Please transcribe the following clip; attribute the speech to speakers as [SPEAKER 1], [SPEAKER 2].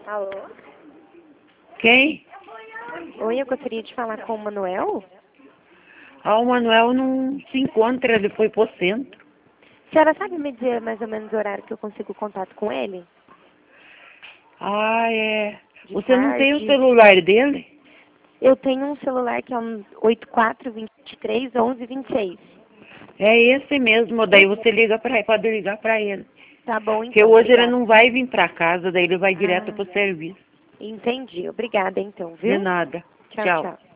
[SPEAKER 1] Alô?
[SPEAKER 2] Quem?
[SPEAKER 1] Oi, eu gostaria de falar com o Manuel.
[SPEAKER 2] O Manuel não se encontra, ele foi pro centro.
[SPEAKER 1] A senhora sabe me dizer mais ou menos o horário que eu consigo contato com ele?
[SPEAKER 2] É.
[SPEAKER 1] De
[SPEAKER 2] Você não tem o
[SPEAKER 1] tarde?
[SPEAKER 2] celular dele?
[SPEAKER 1] Eu tenho um celular que é um 84231126.
[SPEAKER 2] É esse mesmo, daí você pode ligar pra ele.
[SPEAKER 1] Tá bom,
[SPEAKER 2] Porque
[SPEAKER 1] então.
[SPEAKER 2] hoje ele
[SPEAKER 1] Obrigada.
[SPEAKER 2] não vai vir pra casa, daí ele vai direto
[SPEAKER 1] Ah,
[SPEAKER 2] pro serviço.
[SPEAKER 1] entendi. Obrigada, então,
[SPEAKER 2] De
[SPEAKER 1] viu?
[SPEAKER 2] nada.
[SPEAKER 1] Tchau,
[SPEAKER 2] Tchau.
[SPEAKER 1] tchau.